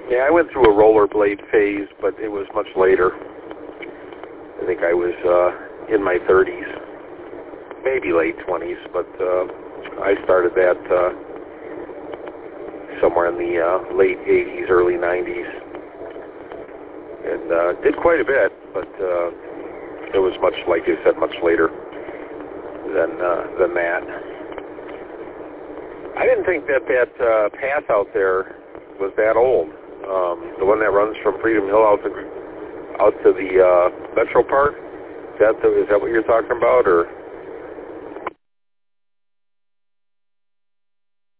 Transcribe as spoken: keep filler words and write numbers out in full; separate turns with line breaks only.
Yeah, I went through a rollerblade phase, but it was much later. I think I was uh, in my thirties, maybe late twenties, but uh, I started that uh, somewhere in the uh, late eighties, early nineties, and uh, did quite a bit, but uh, it was much, like you said, much later than uh, than that. I didn't think that that uh, path out there was that old. Um, the one that runs from Freedom Hill out to out to the uh, Metro Park. Is that the, is that what you're talking about, or?